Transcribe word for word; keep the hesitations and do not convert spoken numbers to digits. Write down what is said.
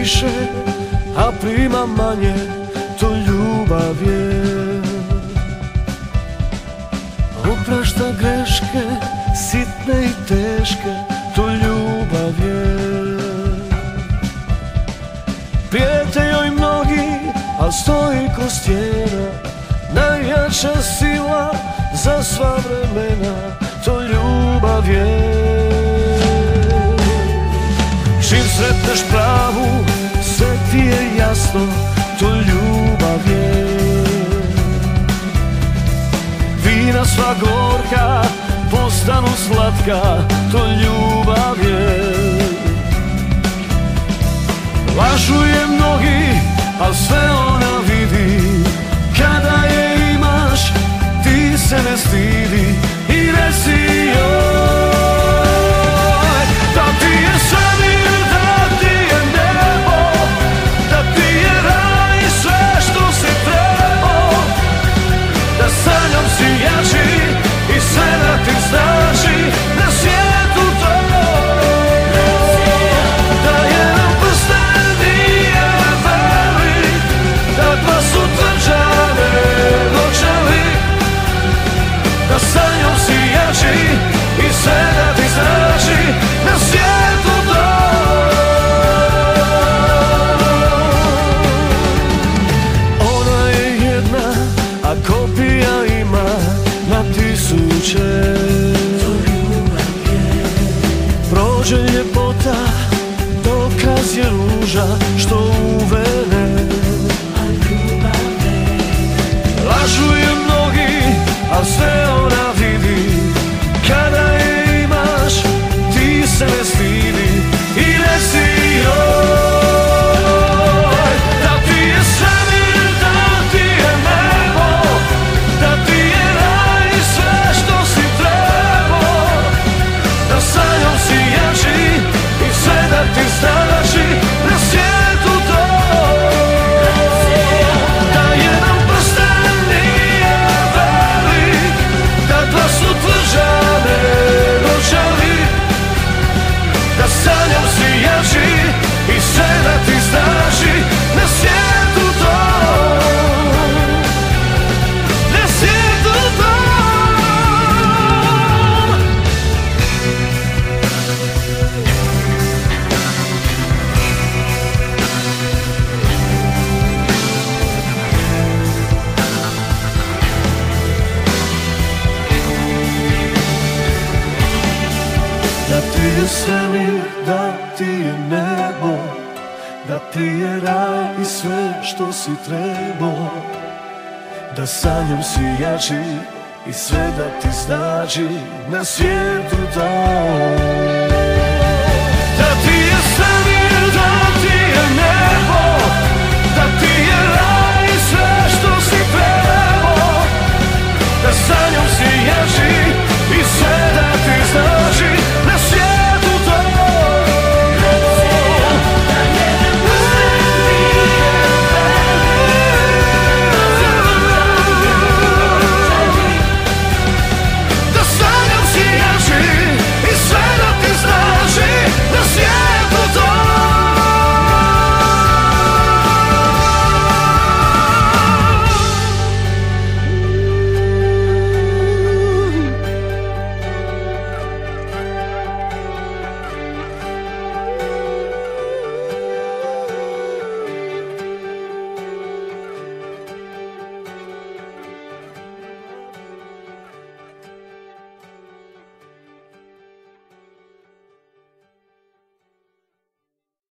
više, a prima manje, to ljubav je. Oprašta greške, sitne i teške, to ljubav je. Prijete joj mnogi, al stoji ko stijena, najjača sila za sva vremena, to ljubav je. Čim sretneš pravu, sve ti je jasno, to ljubav je. Vina sva gorka postanu slatka, to ljubav je. Lažu je mnogi, al sve ona vidi, kada je imaš, ti se ne stidi i reci joj da ti je svemir, da ti je nebo, da ti je raj i sve što si trebao, da sa njom si jači i sve da ti znači na svijetu to. Da jedan prsten nije velik, da dva su tvrđave noćevi, da sa njom si jači i sve da ti znači na svijetu to. Ona je jedna, a kopija ima na tisuće. Prođe ljepota, dokaz je ruža što uvene. Lažu je mnogi, a sve ona vidi, kada je imaš, ti se ne stidi i reci joj da ti je svemir, da ti je nebo, da ti je raj i sve što si trebao, da sa njom si jači i sve da ti znači na svijetu to. Da jedan prsten nije velik, da dva su tvrđave noćevi, da sa njom si jači i sve da ti znači na svijetu to. Na svijetu to. Da ti je svemir, da ti je nebo, da ti je raj i sve što si trebao, da sa njom si jači i sve da ti znači na svijetu to.